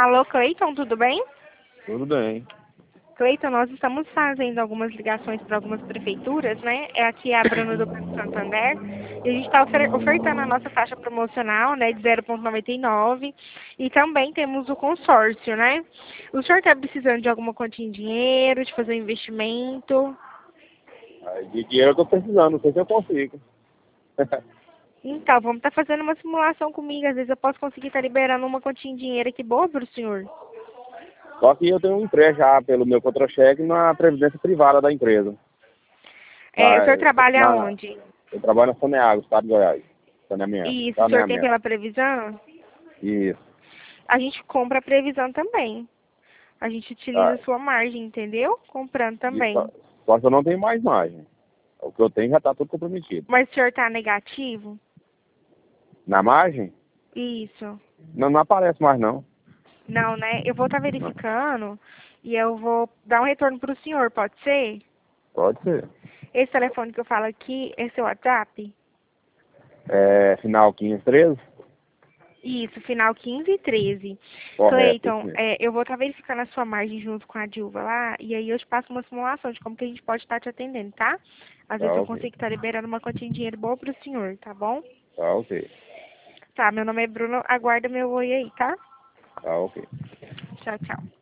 Alô, Cleiton, tudo bem? Tudo bem. Cleiton, nós estamos fazendo algumas ligações para algumas prefeituras, né? Aqui é a Bruna do Banco Santander. E a gente está ofertando a nossa taxa promocional, né, de 0,99. E também temos o consórcio, né? O senhor está precisando de alguma quantia em dinheiro, de fazer um investimento? Aí, de dinheiro eu tô precisando, não sei se eu consigo. Então, vamos estar fazendo uma simulação comigo. Às vezes eu posso conseguir estar liberando uma quantia em dinheiro aqui boa para o senhor. Só que eu tenho um emprego já pelo meu contra-cheque na previdência privada da empresa. O senhor trabalha Na, onde? eu trabalho na Saneago, estado de Goiás. Saneamento. Isso, o senhor tem Saneamento. pela previsão? Isso. A gente compra a previsão também. A gente utiliza Tá. a sua margem, entendeu? Comprando Só, também. só que eu não tenho mais margem. O que eu tenho já está tudo comprometido. Mas o senhor tá negativo? Na margem? Isso. Não aparece mais não. Não, né? Eu vou estar Não. verificando e eu vou dar um retorno para o senhor, pode ser? Pode ser. Esse telefone que eu falo aqui é seu WhatsApp? Final 1513? Isso, final 15 e 13. Correto, isso Cleiton, mesmo. eu vou estar verificando a sua margem junto com a Dilva lá, e aí eu te passo uma simulação de como que a gente pode estar te atendendo, tá? Às Tá vezes eu ok. consigo estar liberando uma quantia de dinheiro boa pro senhor, tá bom? Tá ok. Tá, meu nome é Bruno, aguarda meu oi aí, tá? Tá ok. Tchau, tchau.